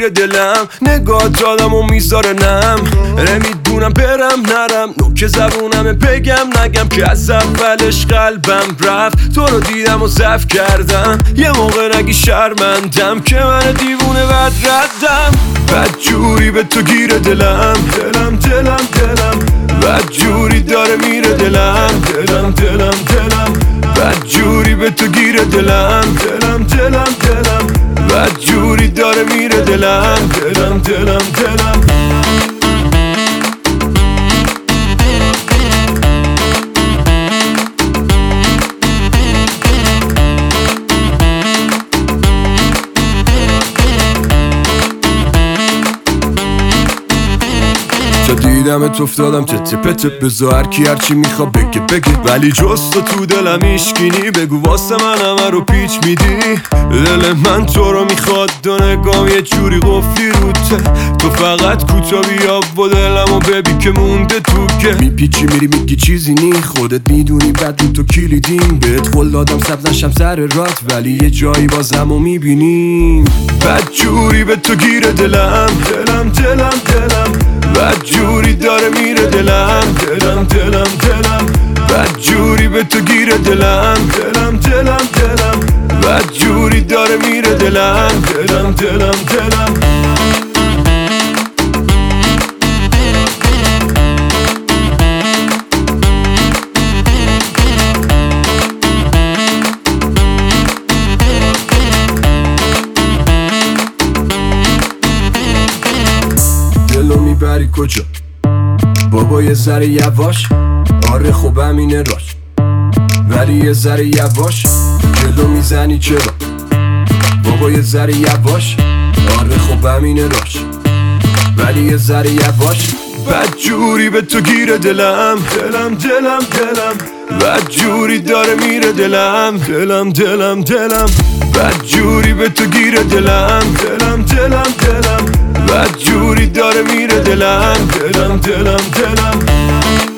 گیره دلم، نگاه آدمو میذاره نم، نمیدونم برم نرم، نوک زبونم بگم نگم که از اولش قلبم رفت. تو رو دیدم و ضعف کردم، یه موقع نگی شرمندم که من دیوونه بد ردم. بد جوری به تو گیره دلم، دلم دلم دلم، بد جوری داره میره دلم، دلم دلم دلم، بد جوری به تو گیره دلم، دلم دلم دلم، بد جوری داره میره دلم، دلم دلم دلم. تا دیدمت افتادم تته پته، بذار هرکی هرچی میخوا بگه بگه، ولی جز تو دلم ایشگینی. بگو واسه من همه رو پیچ میدی، دل من تو رو میخواد، دو نگام یه جوری قفلی روته. تو فقط کوتا بیا و دلمو ببین که مونده تو که میپیچی میری میگی چیزی نی، خودت میدونی بعد تو کلیدیم. بهت قول دادم سبز نشم سر رات، ولی یه جایی بازمو میبینیم. بد جوری به تو گیره دلم، دلم دلم دلم، بد جوری داره میره دلم، دلم دلم دلم، بد جوری به تو گیره دلم، دلم دلم دلم، بد جوری داره میره دلم، دلم دلم دلم. دلو میبری کجا بابا؟ یه ذره یواش، آره خب همینه راش، ولی یه ذره یواش، جلو میزنی چرا بابا؟ یه ذره یواش، آره خب همینه راش، ولی یه ذره یواش. بد جوری به تو گیره دلم، دلم دلم دلم، بد جوری داره میره دلم، دلم دلم دلم، بد جوری به تو گیره دلم، دلم دلم دلم، بد جوری داره میره دلم، دلم دلم دلم.